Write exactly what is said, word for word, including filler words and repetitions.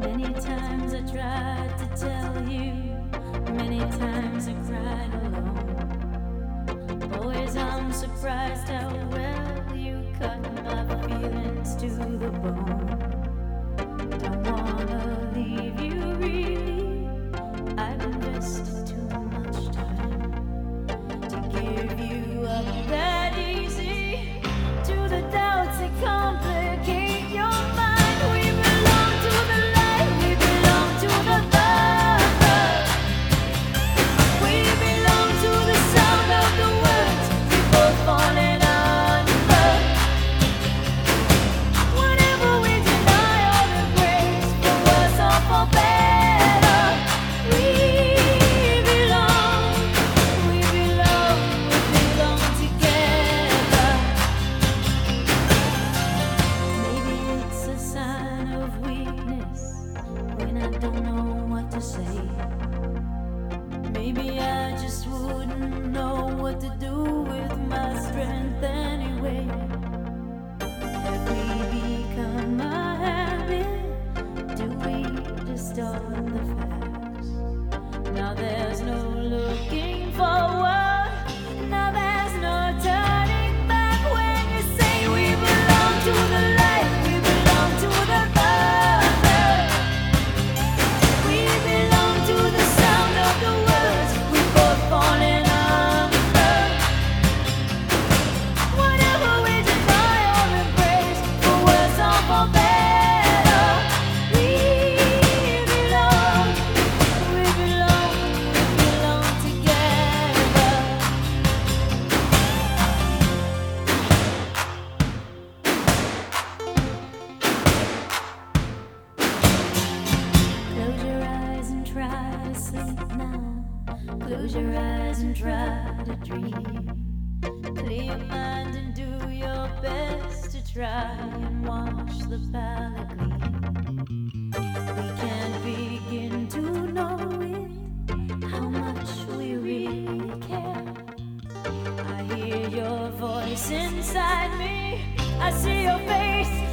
Many times I tried to tell you, many times I cried alone. Always I'm surprised how well you cut my feelings to the bone. Don't wanna leave you really, I've invested too much time to give you up that easy to the doubts that complicate your mind. We belong to the light, we belong to the dark. We belong to the sound of the words we both falling under. Whenever we deny or embrace, for worse or for better, we belong, we belong, we belong together. Maybe it's a sign of weakness when I don't know what to say. Maybe I just wouldn't know what to do with my strength anyway. Have we become a habit? Do we distort the facts? Now there's no looking forward. Now there's no turning back when you say we belong to the light, we belong to the dark. We belong to the sound of the words we both falling under. Whatever we deny or embrace, for worse or for better, we belong, we belong, we belong together. Close your eyes and try to sleep now. Close your eyes and try to dream. Clear your mind and do your best to try and wash the palate clean. We can't begin to know it, how much we really care. I hear your voice inside me, I see your face